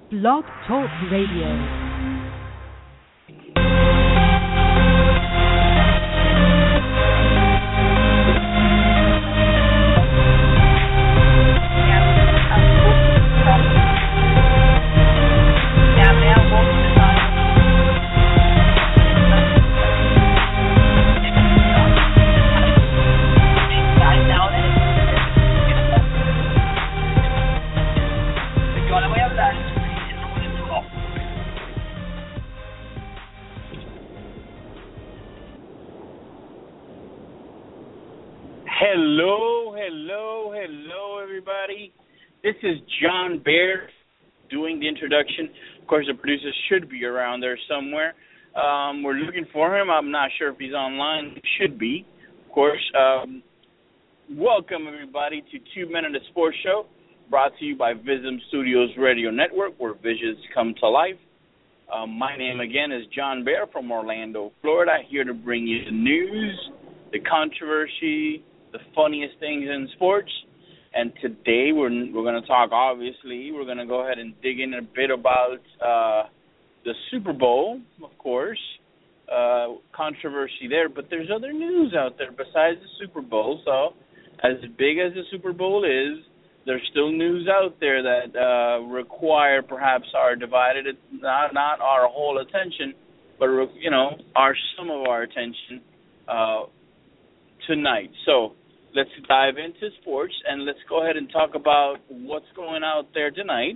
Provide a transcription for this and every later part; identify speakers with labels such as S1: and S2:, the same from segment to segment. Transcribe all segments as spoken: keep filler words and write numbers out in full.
S1: Blog Talk Radio.
S2: Hello, hello, hello, everybody. This is John Baer doing the introduction. Of course, the producer should be around there somewhere. Um, we're looking for him. I'm not sure if he's online. He should be, of course. Um, welcome, everybody, to Two Men in the Sports Show, brought to you by Vism Studios Radio Network, where visions come to life. Um, my name, again, is John Baer from Orlando, Florida, here to bring you the news, the controversy, the funniest things in sports. And today we're we're going to talk, obviously, we're going to go ahead and dig in a bit about uh, the Super Bowl, of course, uh, controversy there. But there's other news out there besides the Super Bowl. So as big as the Super Bowl is, there's still news out there that uh, require perhaps our divided, not, not our whole attention, but, you know, our some of our attention uh, tonight. So let's dive into sports, and let's go ahead and talk about what's going out there tonight.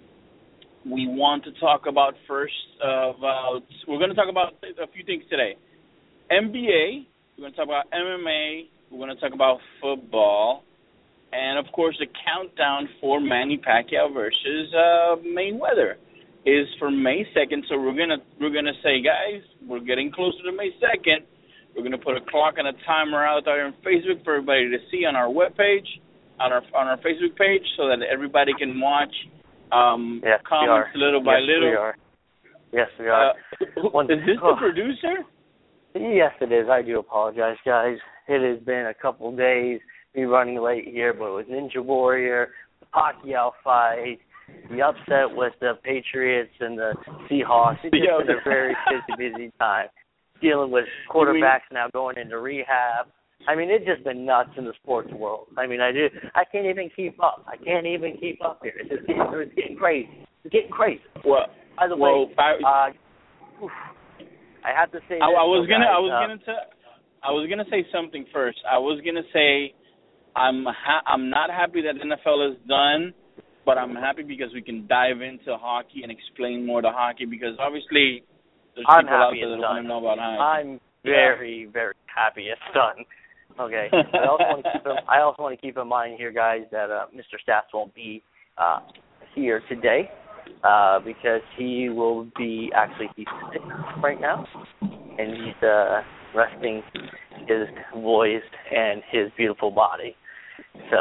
S2: We want to talk about first uh, about, we're going to talk about a few things today. N B A, we're going to talk about M M A, we're going to talk about football, and, of course, the countdown for Manny Pacquiao versus uh, Mayweather is for May second. So we're going to we're going to say, guys, we're getting closer to May second. We're going to put a clock and a timer out there on Facebook for everybody to see on our webpage, on our on our Facebook page, so that everybody can watch um,
S3: yes,
S2: comments little by
S3: yes,
S2: little.
S3: We are. Yes, we are.
S2: Uh,
S3: One,
S2: is this
S3: oh,
S2: the producer?
S3: Yes, it is. I do apologize, guys. It has been a couple of days. Me running late here, but it was Ninja Warrior, the Pacquiao fight, the upset with the Patriots and the Seahawks. It's just
S2: Yeah.
S3: been a very busy, busy time. Dealing with quarterbacks now going into rehab. I mean, it's just been nuts in the sports world. I mean, I do. I can't even keep up. I can't even keep up here. It's just getting, it's getting crazy. It's getting crazy.
S2: Well,
S3: by the
S2: well,
S3: way,
S2: I,
S3: uh, oof, I have to say.
S2: I,
S3: this,
S2: I was
S3: though,
S2: gonna,
S3: guys,
S2: I was
S3: uh,
S2: gonna, t- I was gonna say something first. I was gonna say, I'm, ha- I'm not happy that N F L is done, but I'm happy because we can dive into hockey and explain more to hockey, because obviously there's
S3: I'm
S2: people out
S3: happy
S2: there that
S3: it's
S2: want to
S3: done.
S2: know about hockey.
S3: I'm very, yeah. very happy it's done. Okay. I also want to keep in, I also want to keep in mind here, guys, that uh, Mister Stats won't be uh, here today uh, because he will be actually he's sick right now, and he's uh, resting his voice and his beautiful body. So.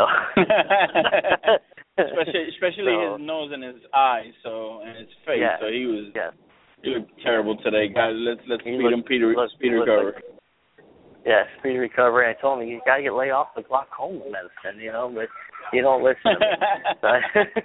S2: especially, especially
S3: so,
S2: his nose and his eyes, so and his face.
S3: Yes,
S2: so he was.
S3: Yes.
S2: He looked terrible today, guys. Let's let's
S3: he
S2: speed
S3: looked,
S2: him, Peter.
S3: looked,
S2: Speed
S3: looked
S2: recovery.
S3: Like, yeah, speedy recovery. I told him you got to get laid off the glaucoma medicine, you know, but you don't listen to me.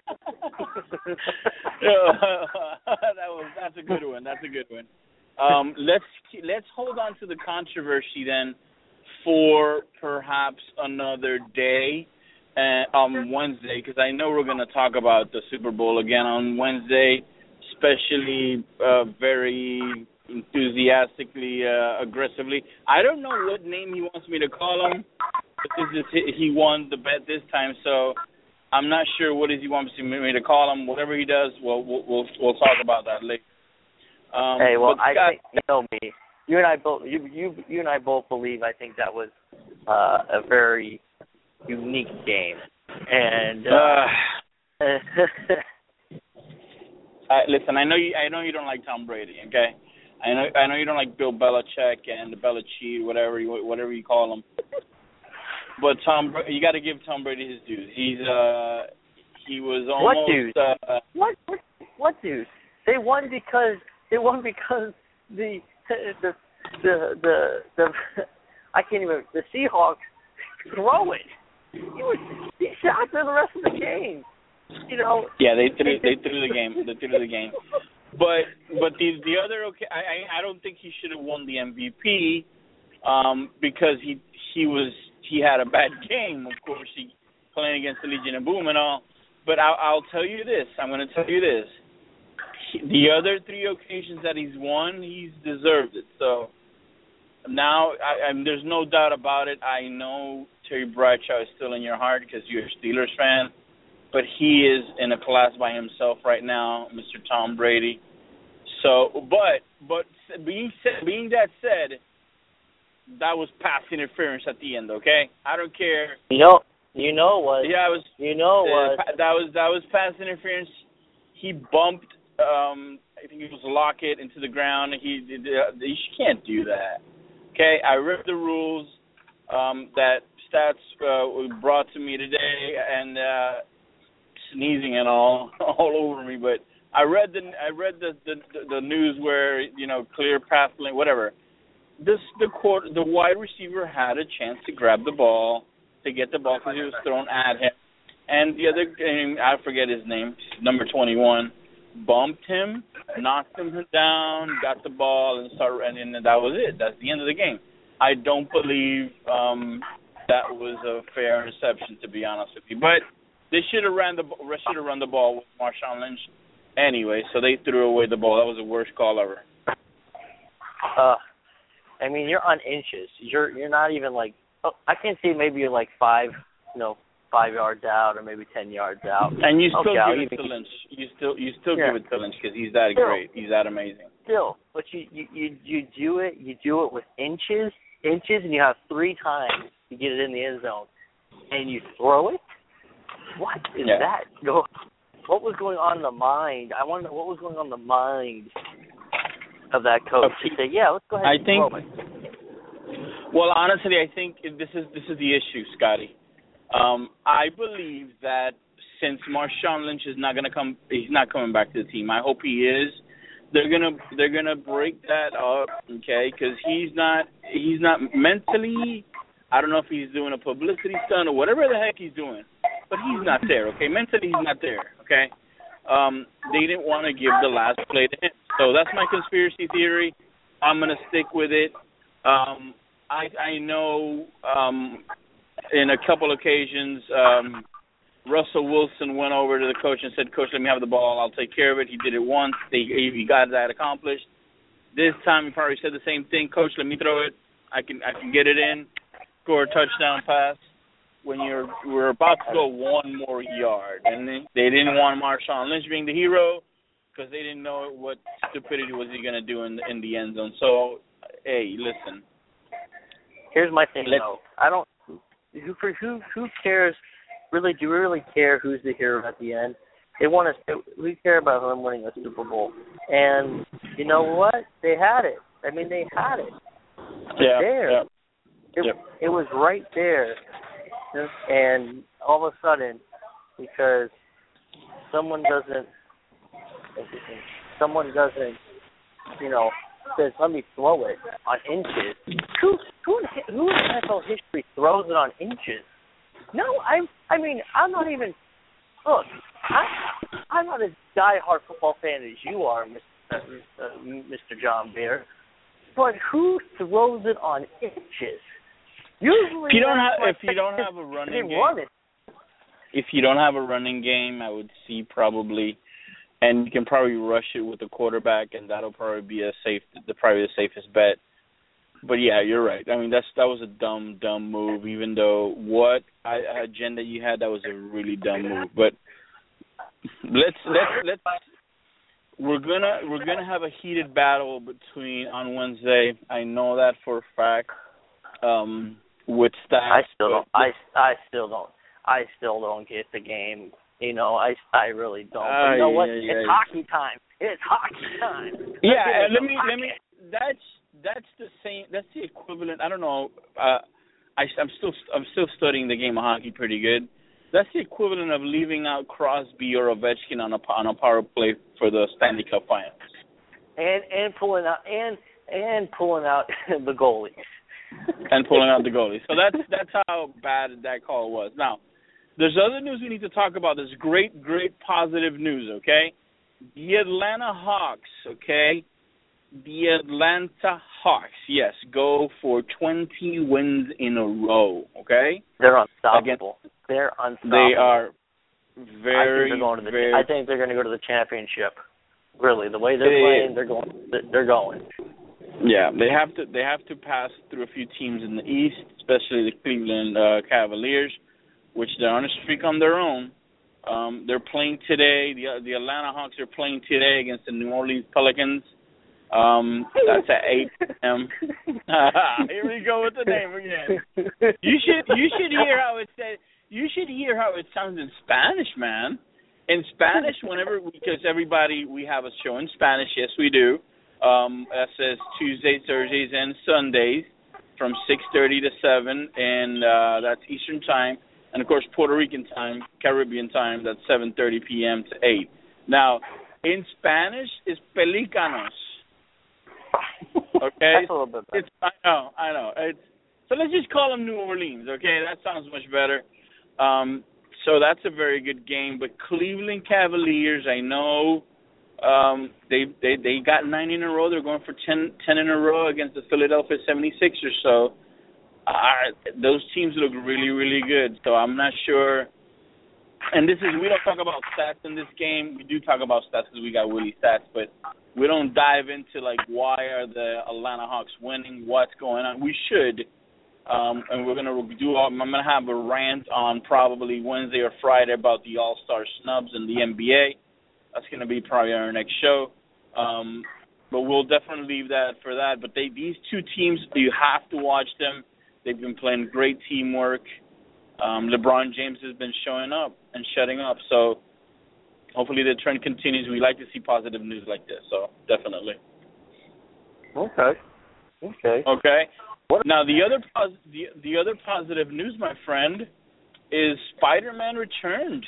S2: Yeah, that was that's a good one. That's a good one. Um, let's let's hold on to the controversy then for perhaps another day uh, on Wednesday, because I know we're going to talk about the Super Bowl again on Wednesday, especially uh, very enthusiastically, uh, aggressively. I don't know what name he wants me to call him, but this is, he won the bet this time, so I'm not sure what does he want me to call him. Whatever he does, we'll we'll we'll, we'll talk about that later. Um,
S3: hey, well, I
S2: Scott,
S3: think you know me. You and I both. You you you and I both believe. I think that was uh, a very unique game, and. Uh,
S2: uh, Uh, listen, I know you. I know you don't like Tom Brady. Okay, I know. I know you don't like Bill Belichick and the Belichick, whatever you whatever you call him. But Tom, you got to give Tom Brady his dues. He's uh, he was almost.
S3: What dude?
S2: Uh,
S3: what what what dude? They won because they won because the the the the, the I can't even the Seahawks throw it. He was he shot through the rest of the game. You know.
S2: Yeah, they threw they threw the game. They threw the game. But but the the other okay, I I don't think he should have won the M V P, um, because he he was he had a bad game. Of course, he playing against the Legion of Boom and all. But I'll, I'll tell you this. I'm going to tell you this. He, the other three occasions that he's won, he's deserved it. So now I, I, there's no doubt about it. I know Terry Bradshaw is still in your heart because you're a Steelers fan. But he is in a class by himself right now, Mister Tom Brady. So, but but being said, being that said, that was pass interference at the end. Okay, I don't care.
S3: You know, you know what?
S2: Yeah, it was.
S3: You know what?
S2: Uh, that was that was pass interference. He bumped. Um, I think it was Lockett into the ground. He, uh, you can't do that. Okay, I read the rules um, that Stats uh, brought to me today, and. Uh, sneezing and all all over me, but I read the I read the the, the news where, you know, clear path lane, whatever. This the court the wide receiver had a chance to grab the ball, to get the ball because it was thrown at him, and the other I forget his name, number twenty-one, bumped him, knocked him down, got the ball, and started, and, and that was it. That's the end of the game. I don't believe um, that was a fair interception, to be honest with you, but. They should have ran the should have run the ball with Marshawn Lynch anyway, so they threw away the ball. That was the worst call ever.
S3: Uh, I mean, you're on inches. You're you're not even like. Oh, I can see maybe you're like five, you know, five yards out or maybe ten yards out.
S2: And you still
S3: okay,
S2: give it to Lynch. You still you still
S3: yeah.
S2: give it to Lynch because he's that
S3: still,
S2: great. He's that amazing.
S3: Still, but you, you you you do it. You do it with inches, inches, and you have three times to get it in the end zone, and you throw it. What is
S2: yeah.
S3: that? What was going on in the mind? I want to know what was going on in the mind of that coach to say, "Yeah, let's go ahead."
S2: I
S3: and
S2: think.
S3: throw it.
S2: Well, honestly, I think this is this is the issue, Scotty. Um, I believe that since Marshawn Lynch is not going to come, he's not coming back to the team. I hope he is. They're gonna they're gonna break that up, okay? Because he's not he's not mentally. I don't know if he's doing a publicity stunt or whatever the heck he's doing. But he's not there, okay? Mentally, he's not there, okay? Um, they didn't want to give the last play to him. So that's my conspiracy theory. I'm going to stick with it. Um, I, I know um, in a couple occasions, um, Russell Wilson went over to the coach and said, Coach, let me have the ball. I'll take care of it. He did it once. They, he got that accomplished. This time he probably said the same thing. Coach, let me throw it. I can I can get it in, score a touchdown pass. When you're we're about to go one more yard, and they, they didn't want Marshawn Lynch being the hero because they didn't know what stupidity was he going to do in the, in the end zone. So, hey, listen.
S3: Here's my thing,
S2: Let's,
S3: though. I don't. Who for who who cares? Really, do we really care who's the hero at the end? They want us. We care about them winning a Super Bowl, and you know what? They had it. I mean, they had it.
S2: Yeah.
S3: There.
S2: Yeah.
S3: It,
S2: yep.
S3: it was right there. And all of a sudden, because someone doesn't, someone doesn't, you know, says, let me throw it on inches. Who, who, who in N F L history throws it on inches? No, I, I mean, I'm not even. Look, I, I'm not a diehard football fan as you are, Mister Uh, Mister John Bear. But who throws it on inches? Usually,
S2: if you don't have
S3: like,
S2: if you don't have a running game,
S3: run
S2: if you don't have a running game, I would see probably, and you can probably rush it with the quarterback, and that'll probably be a safe, the probably the safest bet. But yeah, you're right. I mean, that's that was a dumb, dumb move. Even though what agenda you had, that was a really dumb move. But let's let's let's we're gonna we're gonna have a heated battle between on Wednesday. I know that for a fact. Um. With stats,
S3: I still don't. I, I still don't. I still don't get the game. You know, I, I really don't. But
S2: uh,
S3: you know what?
S2: yeah,
S3: It's
S2: yeah.
S3: hockey time. It's hockey time.
S2: Yeah,
S3: Let's
S2: let me
S3: hockey.
S2: let me. That's that's the same. That's the equivalent. I don't know. Uh, I I'm still I'm still studying the game of hockey pretty good. That's the equivalent of leaving out Crosby or Ovechkin on a on a power play for the Stanley Cup Finals.
S3: And and pulling out and and pulling out the goalie.
S2: And pulling out the goalie. So that's that's how bad that call was. Now, there's other news we need to talk about. There's great, great positive news, okay? The Atlanta Hawks, okay? The Atlanta Hawks, yes, go for twenty wins in a row, okay?
S3: They're unstoppable. Again, they're unstoppable.
S2: They are very,
S3: I think they're going to the,
S2: very...
S3: I think they're going to go to the championship. Really, the way they're playing, they're going. They're going.
S2: Yeah, they have to. They have to pass through a few teams in the East, especially the Cleveland uh, Cavaliers, which they're on a streak on their own. Um, they're playing today. The the Atlanta Hawks are playing today against the New Orleans Pelicans. Um, that's at eight p.m. Here we go with the name again. You should you should hear how it said. You should hear how it sounds in Spanish, man. In Spanish, whenever because everybody we have a show in Spanish. Yes, we do. Um, that says Tuesdays, Thursdays, and Sundays from six thirty to seven, and uh, that's Eastern time. And, of course, Puerto Rican time, Caribbean time, that's seven thirty p.m. to eight. Now, in Spanish, it's Pelicanos. Okay?
S3: That's a little bit better.
S2: It's, I know, I know. It's, so let's just call them New Orleans, okay? That sounds much better. Um, so that's a very good game. But Cleveland Cavaliers, I know um, they, they they got nine in a row. They're going for ten, ten in a row against the Philadelphia seventy-sixers. So uh, those teams look really, really good. So I'm not sure. And this is, we don't talk about stats in this game. We do talk about stats because we got Willie stats, but we don't dive into, like, why are the Atlanta Hawks winning, what's going on. We should. Um, and we're going to do, I'm going to have a rant on probably Wednesday or Friday about the All-Star snubs in the N B A. That's going to be probably our next show. Um, but we'll definitely leave that for that. But they, these two teams, you have to watch them. They've been playing great teamwork. Um, LeBron James has been showing up and shutting up. So hopefully the trend continues. We like to see positive news like this. So definitely.
S3: Okay. Okay.
S2: Okay. What? Now the other pos- the the other positive news, my friend, is Spider-Man returned.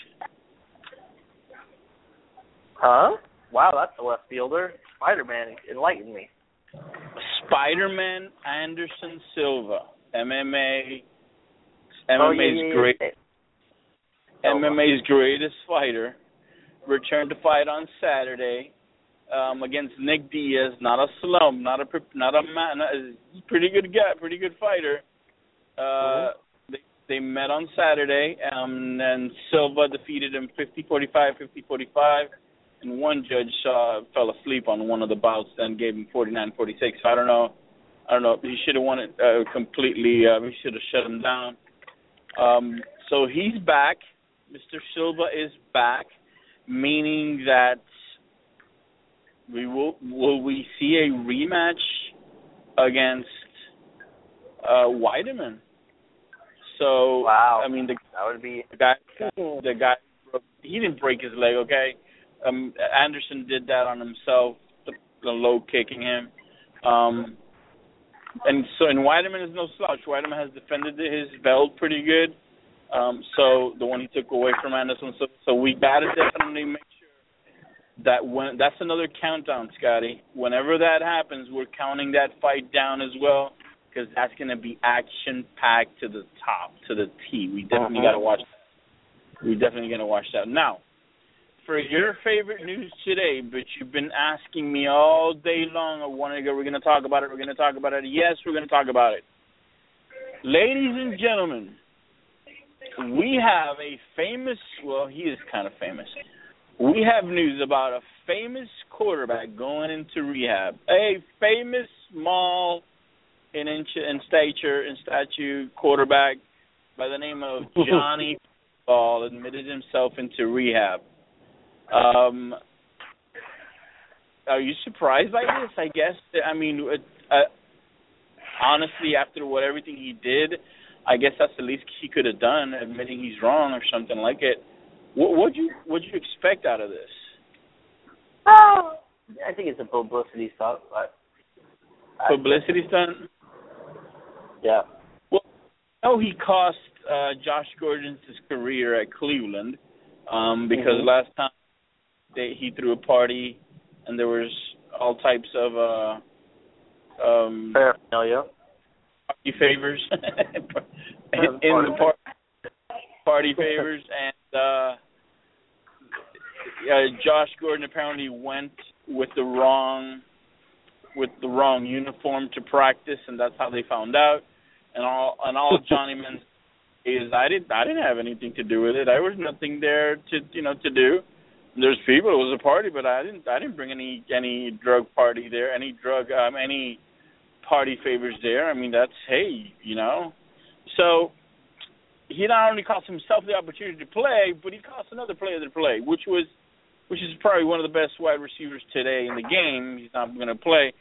S3: Huh? Wow, that's a left fielder. Spider-Man, enlighten me.
S2: Spider-Man Anderson Silva, M M A, M M A's
S3: oh, yeah, yeah,
S2: great,
S3: yeah.
S2: M M A's greatest fighter, returned to fight on Saturday. Um, against Nick Diaz, not a slump, not a not a man, a pretty good guy, pretty good fighter. Uh, mm-hmm. They they met on Saturday, um, and Silva defeated him fifty forty-five, fifty forty-five, and one judge uh, fell asleep on one of the bouts and gave him forty-nine forty-six. So I don't know, I don't know. He should have won it uh, completely. Uh, he should have shut him down. Um, so he's back. Mister Silva is back, meaning that. We will will we see a rematch against uh, Weideman? So
S3: wow,
S2: I mean the,
S3: that would be
S2: the guy. The guy he didn't break his leg. Okay, um, Anderson did that on himself, the, the low kicking him. Um, and so and Weideman is no slouch. Weideman has defended his belt pretty good. Um, so the one he took away from Anderson. So so we gotta definitely make. That when that's another countdown, Scotty. Whenever that happens, we're counting that fight down as well because that's going to be action packed to the top, to the T. We definitely uh-huh. got to watch that. We definitely going to watch that. Now, for your favorite news today, but you've been asking me all day long. I want to go. We're going to talk about it. We're going to talk about it. Yes, we're going to talk about it. Ladies and gentlemen, we have a famous. Well, he is kind of famous. We have news about a famous quarterback going into rehab. A famous, small in inch in stature and statue quarterback by the name of Johnny Ball admitted himself into rehab. Um, are you surprised by this? I guess. I mean, uh, honestly, after what everything he did, I guess that's the least he could have done, admitting he's wrong or something like it. What would you what you expect out of this?
S3: Oh, I think it's a publicity stunt, but
S2: publicity stunt.
S3: Yeah.
S2: Well, no, he cost uh, Josh Gordon's career at Cleveland um, because mm-hmm. last time they, he threw a party and there was all types of uh, um,
S3: paraphernalia,
S2: party favors in, in the party. party favors, and uh, uh, Josh Gordon apparently went with the wrong with the wrong uniform to practice, and that's how they found out. And all and all Johnny Manziel is I didn't I didn't have anything to do with it. There was nothing there to you know to do. There's people. It was a party, but I didn't I didn't bring any any drug party there, any drug um, any party favors there. I mean that's hey you know. So he not only cost himself the opportunity to play, but he cost another player to play, which was which is probably one of the best wide receivers today in the game. He's not going to play.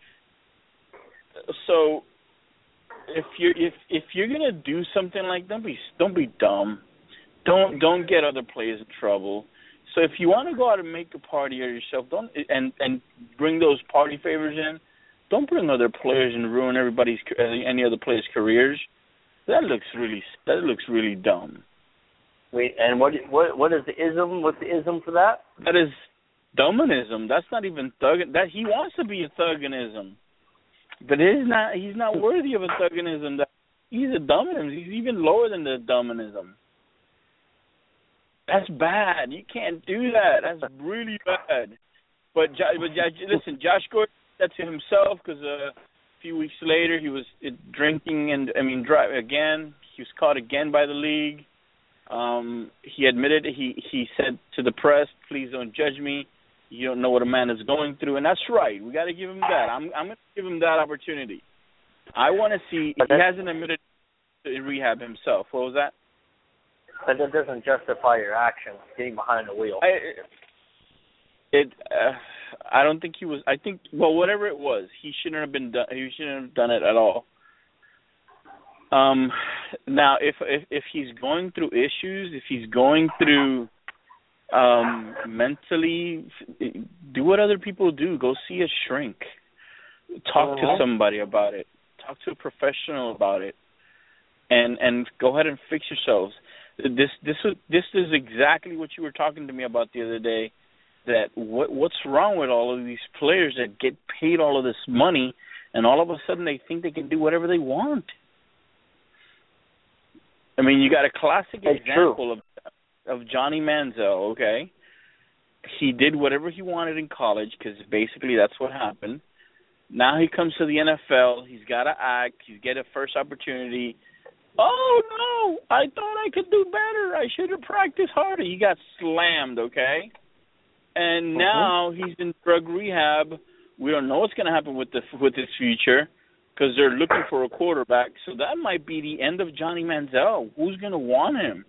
S2: So if you if if you're gonna do something like that, don't be don't be dumb. Don't don't get other players in trouble. So if you want to go out and make a party of yourself, don't and and bring those party favors in. Don't bring other players and ruin everybody's any other players' careers. That looks really that looks really dumb.
S3: Wait, and what what what is the ism? What's the ism for that?
S2: That is dumbanism. That's not even thug. That he wants to be a thuganism, but he's not. He's not worthy of a thuganism. That he's a dumbanism. He's even lower than the dumbanism. That's bad. You can't do that. That's really bad. But, but listen, Josh Gordon said to himself because uh, a few weeks later he was drinking and I mean drive again. He was caught again by the league. Um, he admitted he he said to the press, "Please don't judge me. You don't know what a man is going through," and that's right. We got to give him that. I'm I'm going to give him that opportunity. I want to see. He hasn't admitted to rehab himself. What was that?
S3: But that doesn't justify your actions, getting behind the wheel.
S2: I, it, uh, I don't think he was. I think, well, whatever it was, he shouldn't have been done. He shouldn't have done it at all. Um, now, if if if he's going through issues, if he's going through um, mentally, do what other people do. Go see a shrink. Talk uh-huh. to somebody about it. Talk to a professional about it, and and go ahead and fix yourselves. This this this is exactly what you were talking to me about the other day. That what what's wrong with all of these players that get paid all of this money, and all of a sudden they think they can do whatever they want. I mean, you got a classic
S3: That's
S2: example of of Johnny Manziel. Okay, he did whatever he wanted in college because basically that's what happened. Now he comes to the N F L. He's got to act. He's get a first opportunity. Oh, no, I thought I could do better. I should have practiced harder. He got slammed, okay? And now uh-huh. he's in drug rehab. We don't know what's going to happen with the with his future because they're looking for a quarterback. So that might be the end of Johnny Manziel. Who's going to want him?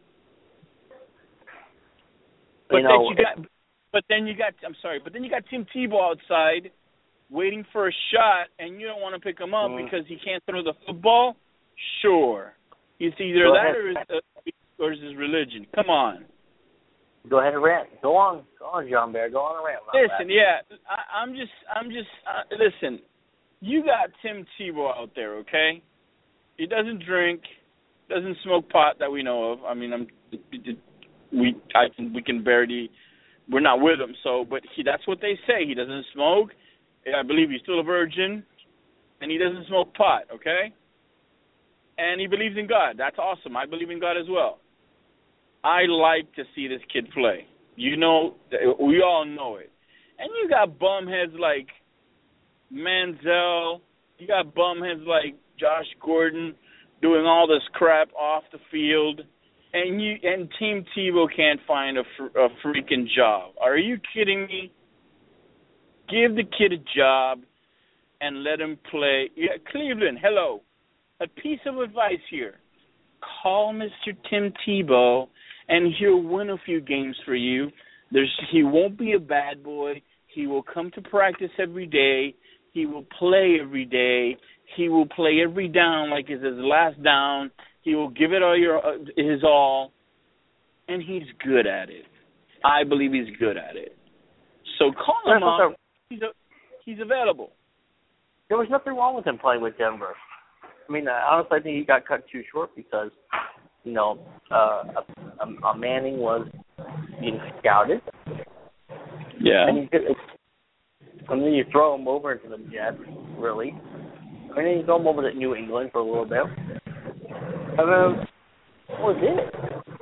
S2: But
S3: you know,
S2: then you got, but then you got. I'm sorry, but then you got Tim Tebow outside waiting for a shot, and you don't want to pick him up mm. because he can't throw the football. Sure. It's either
S3: Go
S2: that
S3: ahead.
S2: or his, uh, or his religion. Come on.
S3: Go ahead and rant. Go on, go on, John Bear. Go on and rant.
S2: Listen,
S3: that.
S2: yeah, I, I'm just, I'm just. Uh, listen, you got Tim Tebow out there, okay? He doesn't drink, doesn't smoke pot that we know of. I mean, I'm, we, I can, we can barely, we're not with him. So, but he, that's what they say. He doesn't smoke. I believe he's still a virgin, and he doesn't smoke pot, okay? And he believes in God. That's awesome. I believe in God as well. I like to see this kid play. You know, we all know it. And you got bumheads like Manziel. You got bumheads like Josh Gordon doing all this crap off the field. And you and Team Tebow can't find a, fr- a freaking job. Are you kidding me? Give the kid a job and let him play. Yeah, Cleveland, hello. A piece of advice here. Call Mister Tim Tebow, and he'll win a few games for you. There's, he won't be a bad boy. He will come to practice every day. He will play every day. He will play every down like it's his last down. He will give it all your uh, his all, and he's good at it. I believe he's good at it. So call him up. He's, a, he's available.
S3: There was nothing wrong with him playing with Denver. I mean, honestly, I think he got cut too short because, you know, uh, a, a Manning was being scouted.
S2: Yeah.
S3: And, you, and then you throw him over into the Jets, really. And then you throw him over to New England for a little bit. And then, what was it?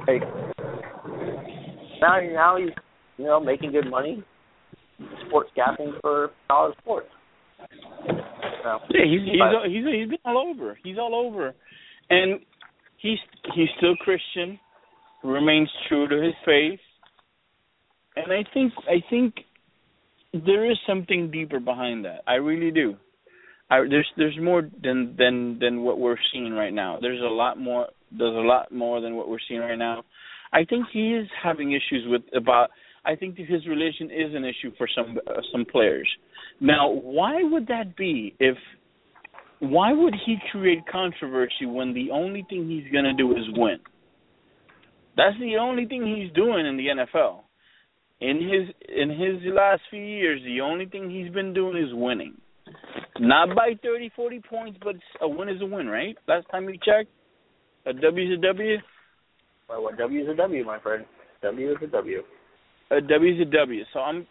S3: like now, now he's you know making good money, sports scouting for college sports. So,
S2: yeah, he's he's,
S3: but,
S2: he's he's been all over. He's all over, and he's he's still Christian, remains true to his faith, and I think I think there is something deeper behind that. I really do. I, there's there's more than, than than what we're seeing right now. There's a lot more. There's a lot more than what we're seeing right now. I think he is having issues with about. I think that his religion is an issue for some uh, some players. Now, why would that be? If why would he create controversy when the only thing he's gonna do is win? That's the only thing he's doing in the N F L. In his in his last few years, the only thing he's been doing is winning. Not by thirty, forty points, but a win is a win, right? Last time we checked, a W is a W.
S3: Well, what W is a W, my friend? W is a W.
S2: A W is a W. So I'm.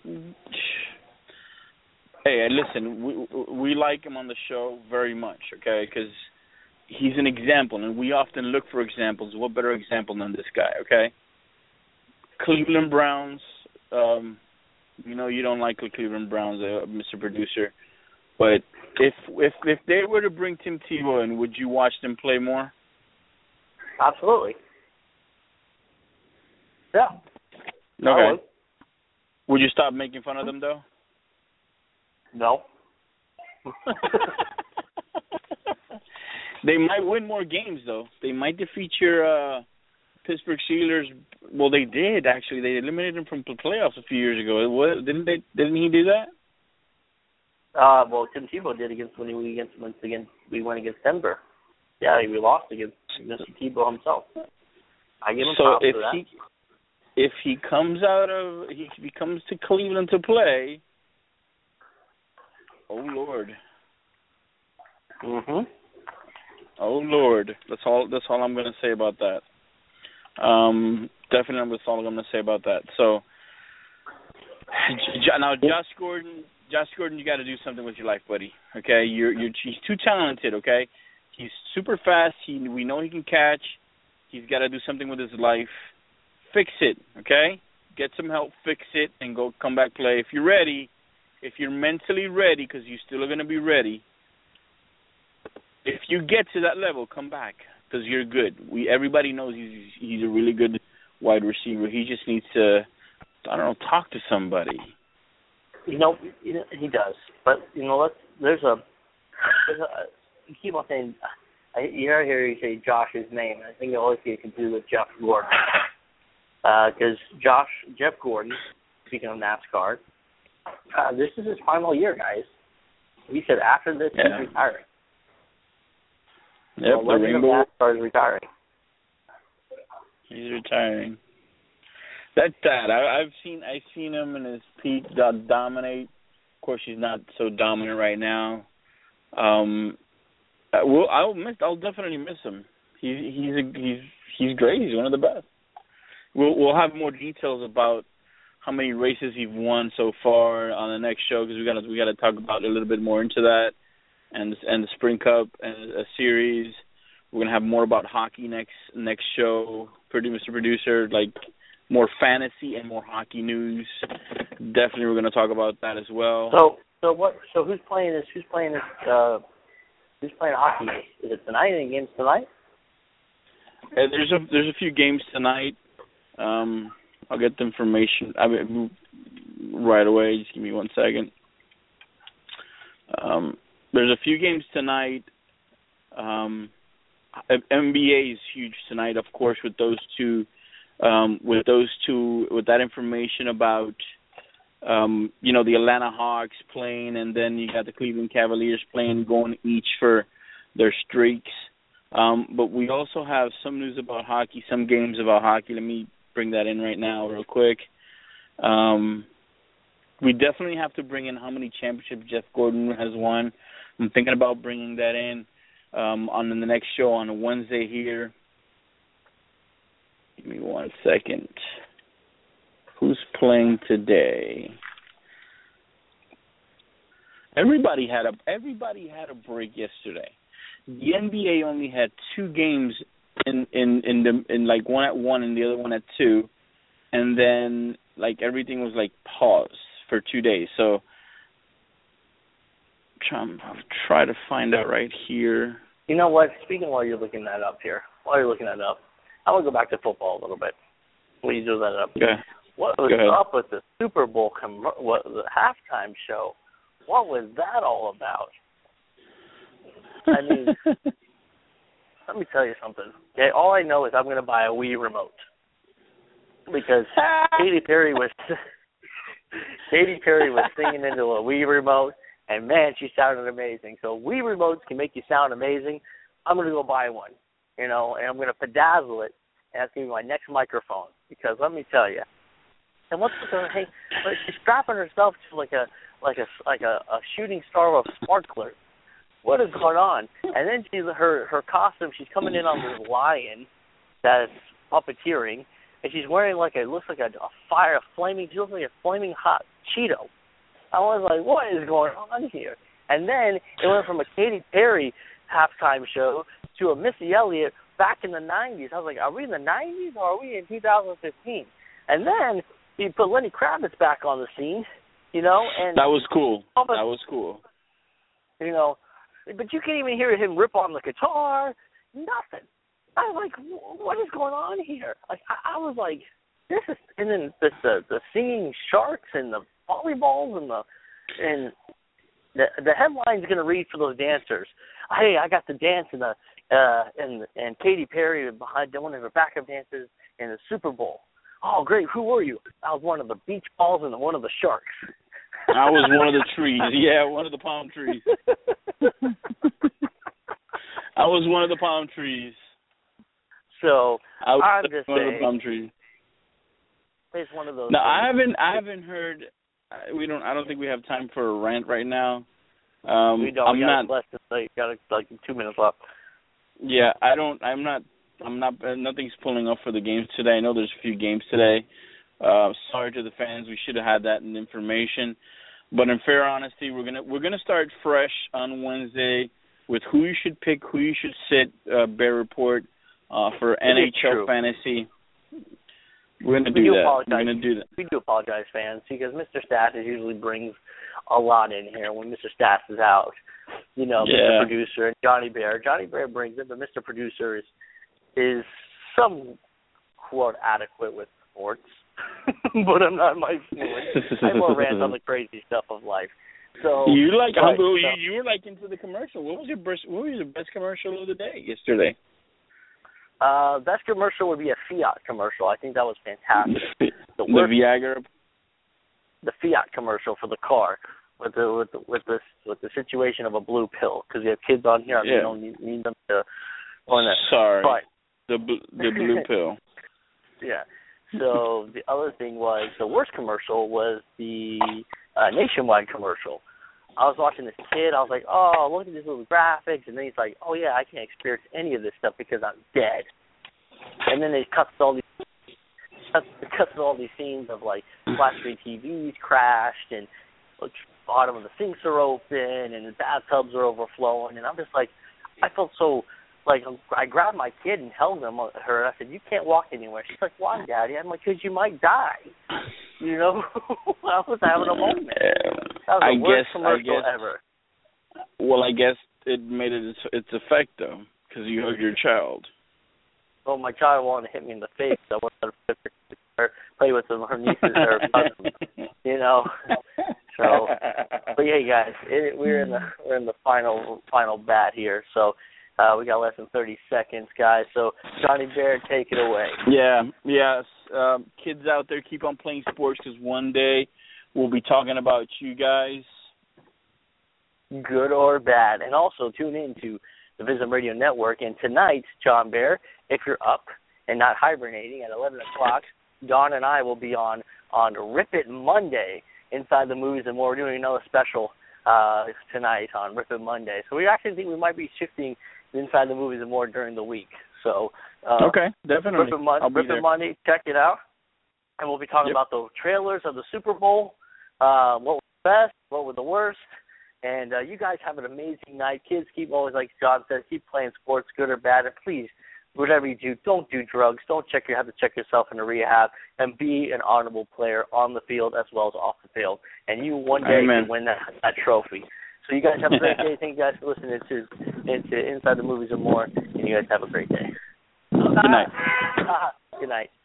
S2: Hey, listen, we we like him on the show very much, okay? Because he's an example, and we often look for examples. What better example than this guy, okay? Cleveland Browns. Um, you know you don't like the Cleveland Browns, uh, Mister Producer. But if if if they were to bring Tim Tebow in, would you watch them play more?
S3: Absolutely. Yeah.
S2: Okay. Would. would you stop making fun of them, though?
S3: No.
S2: They might win more games, though. They might defeat your uh, Pittsburgh Steelers. Well, they did, actually. They eliminated them from the playoffs a few years ago. It was, didn't they? Didn't he do that?
S3: Uh, well, Tim Tebow did against when we against once again we went against Denver. Yeah, we lost against Mister Tebow himself. I give him
S2: so
S3: props
S2: if
S3: for that.
S2: he if he comes out of he, if he comes to Cleveland to play, oh Lord.
S3: Mhm.
S2: Oh Lord, that's all. That's all I'm going to say about that. Um, definitely, that's all I'm going to say about that. So now, Josh Gordon. Josh Gordon, you got to do something with your life, buddy. Okay, you're you're he's too talented. Okay, he's super fast. He we know he can catch. He's got to do something with his life. Fix it. Okay, get some help. Fix it and go come back play. If you're ready, if you're mentally ready, because you're still going to be ready. If you get to that level, come back because you're good. We everybody knows he's he's a really good wide receiver. He just needs to I don't know talk to somebody.
S3: You know, he does, but you know, let's. There's a. There's a you keep on saying. I you ever hear you say Josh's name. I think it always get confused with Jeff Gordon, because uh, Josh Jeff Gordon, speaking of NASCAR, uh, this is his final year, guys. He said after this
S2: yeah.
S3: he's retiring.
S2: Yep,
S3: so
S2: the Rainbow.
S3: NASCAR is retiring.
S2: He's retiring. That's sad. I, I've seen I've seen him in his peak dominate. Of course, he's not so dominant right now. Um, I will I'll miss. I'll definitely miss him. He, he's a, he's he's great. He's one of the best. We'll we'll have more details about how many races he's won so far on the next show because we got we got to talk about a little bit more into that and and the Spring Cup and a series. We're gonna have more about hockey next next show. Pretty Mister Producer, like. More fantasy and more hockey news. Definitely, we're going to talk about that as well.
S3: So, so what? So, who's playing this? Who's playing this? Uh, who's playing hockey? Is it tonight? Any games tonight?
S2: Uh, there's a there's a few games tonight. Um, I'll get the information. I mean, right away. Just give me one second. Um, there's a few games tonight. Um, N B A is huge tonight, of course, with those two. Um, with those two, with that information about, um, you know, the Atlanta Hawks playing, and then you got the Cleveland Cavaliers playing, going each for their streaks. Um, but we also have some news about hockey, some games about hockey. Let me bring that in right now real quick. Um, we definitely have to bring in how many championships Jeff Gordon has won. I'm thinking about bringing that in um, on the next show on a Wednesday here. Give me one second. Who's playing today? Everybody had a everybody had a break yesterday. The N B A only had two games in in in the in like one at one and the other one at two, and then like everything was like paused for two days. So try, I'll try to find out right here.
S3: You know what? Speaking while you're looking that up here, while you're looking that up, I want to go back to football a little bit. When you do that up,
S2: okay.
S3: What was up with the Super Bowl com- what the halftime show? What was that all about? I mean, let me tell you something. Okay, all I know is I'm going to buy a Wii remote because Katy Perry was Katy Perry was singing into a Wii remote. And, man, she sounded amazing. So Wii remotes can make you sound amazing. I'm going to go buy one, you know, and I'm going to bedazzle it, and that's going to be my next microphone. Because let me tell you, and what's with her? Hey, she's strapping herself to like a like a like a, a shooting star of sparkler. What is going on? And then she's her her costume. She's coming in on this lion that's puppeteering, and she's wearing like a looks like a, a fire, a flaming. She looks like a flaming hot Cheeto. I was like, what is going on here? And then it went from a Katy Perry halftime show to a Missy Elliott back in the nineties. I was like, are we in the nineties or are we in two thousand fifteen? And then he put Lenny Kravitz back on the scene, you know. And
S2: that was cool. That was cool.
S3: You know, but you can't even hear him rip on the guitar, nothing. I was like, what is going on here? Like, I, I was like, this is, and then the, the, the singing sharks and the volleyballs and the and the the headline's going to read for those dancers. Hey, I got the dance and the uh, and and Katy Perry behind one of her backup dancers in the Super Bowl. Oh, great! Who were you? I was one of the beach balls and one of the sharks.
S2: I was one of the trees. Yeah, one of the palm trees. I was one of the palm trees.
S3: So
S2: I was
S3: I'm just
S2: one
S3: saying,
S2: of the palm trees.
S3: It's one of those.
S2: No,
S3: things.
S2: I haven't. I haven't heard. We don't. I don't think we have time for a rant right now. Um,
S3: we don't.
S2: I'm
S3: we got
S2: not.
S3: less than like, got like two minutes left.
S2: Yeah, I don't. I'm not. I'm not. Uh, nothing's pulling up for the games today. I know there's a few games today. Uh, sorry to the fans. We should have had that in information. But in fair honesty, we're gonna we're gonna start fresh on Wednesday with who you should pick, who you should sit. Uh, Bear Report uh, for N H L
S3: true.
S2: Fantasy. We're gonna
S3: we
S2: do,
S3: do
S2: that.
S3: Apologize.
S2: We're gonna do that.
S3: We do apologize, fans, because Mister Stats usually brings a lot in here when Mister Stats is out. You know,
S2: yeah.
S3: Mister Producer and Johnny Bear. Johnny Bear brings it, but Mister Producer is is some quote adequate with sports. But I'm not my fluent. I more rant on the crazy stuff of life. So
S2: you like
S3: right,
S2: you,
S3: so.
S2: you were like into the commercial. What was your best? What was your best commercial of the day yesterday?
S3: Uh, best commercial would be a Fiat commercial. I think that was fantastic.
S2: The,
S3: the,
S2: the
S3: worst,
S2: Viagra.
S3: The Fiat commercial for the car with the with the, with this with the situation of a blue pill because we have kids on here.
S2: Yeah.
S3: We don't need, need them to. On that.
S2: Sorry.
S3: But,
S2: the the blue pill.
S3: Yeah. So the other thing was the worst commercial was the uh, Nationwide commercial. I was watching this kid. I was like, oh, look at these little graphics. And then he's like, oh, yeah, I can't experience any of this stuff because I'm dead. And then they cut all these cut, cut all these scenes of, like, flat screen T Vs crashed and the bottom of the sinks are open and the bathtubs are overflowing. And I'm just like, I felt so, like, I grabbed my kid and held him, her. I said, you can't walk anywhere. She's like, why, Daddy? I'm like, because you might die. You know, I was having a moment. That was the
S2: I
S3: worst
S2: guess,
S3: commercial
S2: I guess,
S3: ever.
S2: Well, I guess it made it its, its effect, though, because you hugged your child.
S3: Well, my child wanted to hit me in the face. So I wanted to play with them, her nieces, her cousins, you know. So, but yeah, guys, it, we're in the we're in the final final bat here. So. Uh, we got less than thirty seconds, guys. So, Johnny Bear, take it away.
S2: Yeah, yes. Um, kids out there, keep on playing sports because one day we'll be talking about you guys.
S3: Good or bad. And also tune in to the Vision Radio Network. And tonight, John Bear, if you're up and not hibernating at eleven o'clock, Dawn and I will be on on Rip It Monday inside the movies, and we're doing another special uh, tonight on Rip It Monday. So we actually think we might be shifting inside the movies and more during the week. So uh,
S2: okay, definitely.
S3: Rip It, Mon- Rip It Monday, check it out. And we'll be talking yep. about the trailers of the Super Bowl, uh, what was the best, what was the worst. And uh, you guys have an amazing night. Kids, keep always, like John said, keep playing sports, good or bad. And please whatever you do, don't do drugs. Don't check your have to check yourself into rehab, and be an honorable player on the field as well as off the field. And you one day
S2: Amen.
S3: can win that, that trophy. So you guys have a great day. Thank you guys for listening to into Inside the Movies and More. And you guys have a great day.
S2: Good night.
S3: Good night.